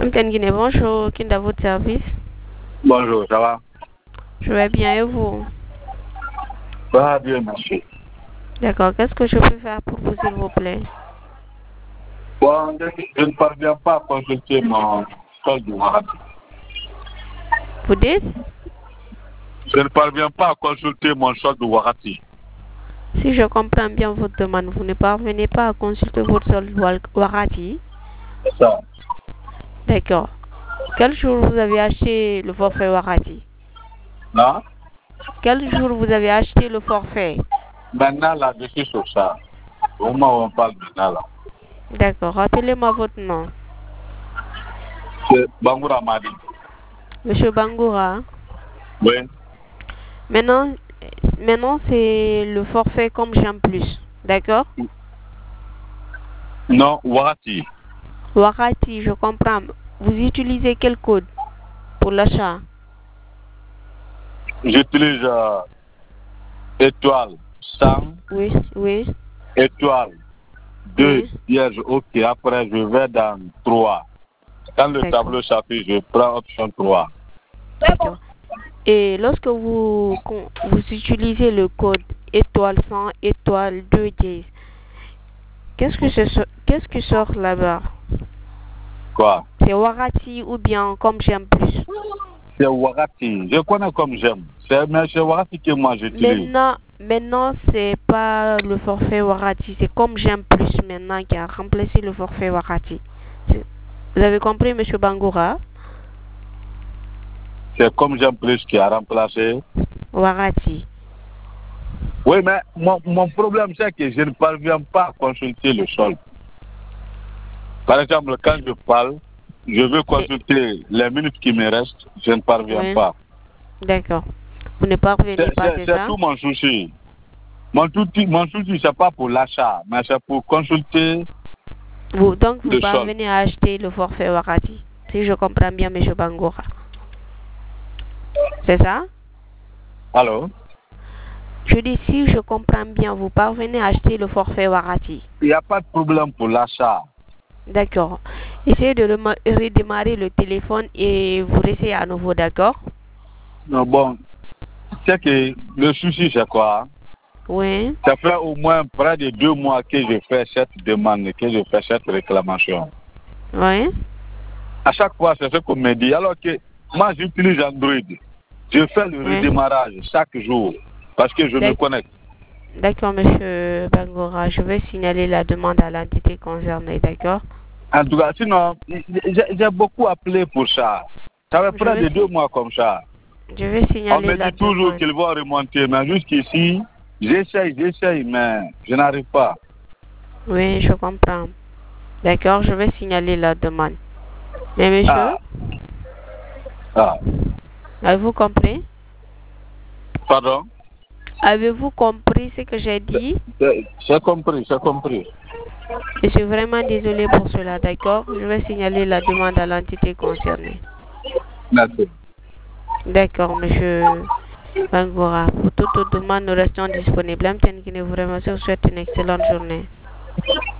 Guinée, bonjour, qui est à votre service? Bonjour, ça va? Je vais bien et vous? Ça va bien, merci. D'accord, qu'est-ce que je peux faire pour vous, s'il vous plaît? Bon, je ne parviens pas à consulter mon solde Warati. Vous dites? Je ne parviens pas à consulter mon solde Warati. Si je comprends bien votre demande, vous ne parvenez pas à consulter votre solde Warati? C'est ça. D'accord. Quel jour vous avez acheté le forfait Warati? Non? Quel jour vous avez acheté le forfait? Maintenant, là, je suis sur ça. Au moment où on parle maintenant, là. D'accord. Rappelez-moi votre nom. C'est Bangoura Madi. Monsieur Bangoura. Oui. Maintenant c'est le forfait comme j'aime plus. D'accord? Non, Warati. Warati, je comprends. Vous utilisez quel code pour l'achat? J'utilise étoile 100. Oui, oui. Étoile 2, Oui. vierge, ok. Après, je vais dans 3. Quand le tableau s'affiche, je prends option 3. D'accord. Et lorsque vous utilisez le code étoile 100, étoile 2 dièse, qu'est-ce que sort là-bas? Quoi? C'est Warati ou bien comme j'aime plus? C'est Warati. Je connais comme j'aime. Mais c'est Warati que moi j'utilise. Maintenant c'est pas le forfait Warati, c'est comme j'aime plus maintenant qui a remplacé le forfait Warati. Vous avez compris, monsieur Bangoura? C'est comme j'aime plus qui a remplacé Warati. Oui, mais mon problème c'est que je ne parviens pas à consulter le sol. Par exemple, quand je parle, je veux consulter les minutes qui me restent, je ne parviens pas. D'accord. Vous ne parvenez pas, c'est ça? C'est tout mon souci. Mon souci, c'est pas pour l'achat, mais c'est pour consulter. Donc, vous parvenez à acheter le forfait Warati, si je comprends bien, M. Bangoura. C'est ça? Allô? Je dis, si je comprends bien, vous parvenez à acheter le forfait Warati. Il n'y a pas de problème pour l'achat. D'accord. Essayez de redémarrer le téléphone et vous essayez à nouveau, d'accord? Non, bon, c'est que le souci, c'est quoi? Oui. Ça fait au moins près de 2 mois que je fais cette demande, que je fais cette réclamation. Oui. À chaque fois, c'est ce qu'on me dit. Alors que moi, j'utilise Android. Je fais le redémarrage chaque jour parce que je me connecte. D'accord, monsieur Bangoura. Je vais signaler la demande à l'entité concernée, d'accord? En tout cas, sinon, j'ai beaucoup appelé pour ça. Ça fait près de 2 mois comme ça. Je vais signaler On me dit toujours qu'ils vont remonter, mais jusqu'ici, j'essaye, mais je n'arrive pas. Oui, je comprends. D'accord, je vais signaler la demande. Mais monsieur, avez-vous compris? Pardon? Avez-vous compris ce que j'ai dit? J'ai compris. Je suis vraiment désolé pour cela, d'accord? Je vais signaler la demande à l'entité concernée. Merci. D'accord, monsieur Bangoura. Pour toute demande, nous restons disponibles. Vraiment, je vous souhaite une excellente journée.